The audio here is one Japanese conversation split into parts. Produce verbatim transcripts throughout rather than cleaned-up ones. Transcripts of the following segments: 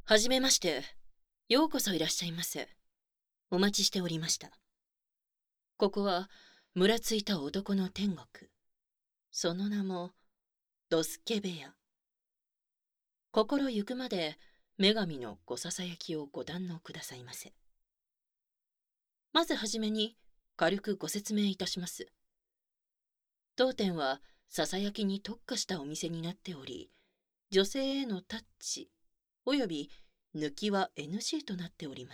はじめまして。ようこそいらっしゃいませ。お待ちしておりました。ここは、むらついた男の天国。その名も、ドスケ部屋。心ゆくまで、女神のごささやきをご堪能くださいませ。まずはじめに、軽くご説明いたします。当店は、ささやきに特化したお店になっており、女性へのタッチ、および抜きは エヌジー となっております。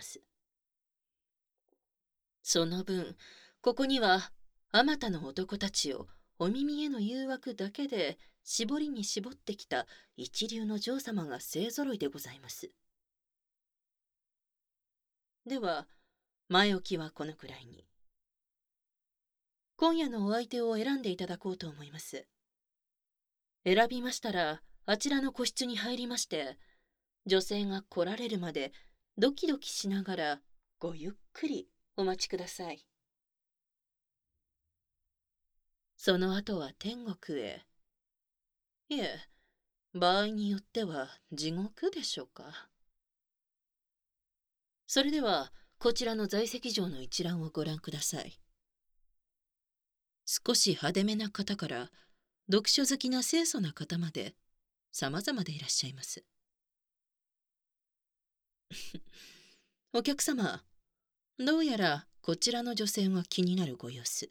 その分、ここには、あまたの男たちをお耳への誘惑だけで絞りに絞ってきた一流の嬢様が勢ぞろいでございます。では、前置きはこのくらいに。今夜のお相手を選んでいただこうと思います。選びましたら、あちらの個室に入りまして、女性が来られるまでドキドキしながらごゆっくりお待ちください。その後は天国へ。いえ、場合によっては地獄でしょうか。それでは、こちらの在籍状の一覧をご覧ください。少し派手めな方から、読書好きな清楚な方まで、様々でいらっしゃいます。お客様、どうやらこちらの女性が気になるご様子。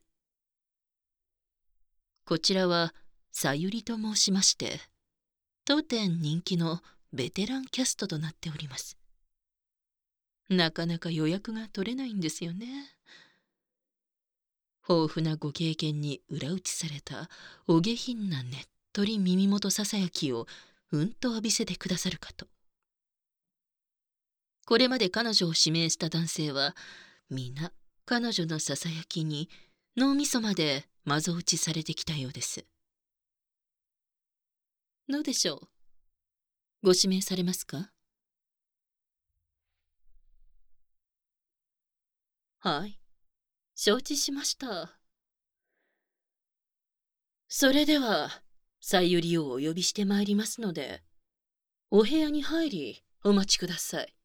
こちらは、さゆりと申しまして、当店人気のベテランキャストとなっております。なかなか予約が取れないんですよね。豊富なご経験に裏打ちされたお下品なねっとり耳元ささやきをうんと浴びせてくださるかと。これまで彼女を指名した男性は皆彼女のささやきに脳みそまでマゾ打ちされてきたようです。どうでしょう、ご指名されますか？はい、承知しました。それでは、さゆりをお呼びしてまいりますので、お部屋に入りお待ちください。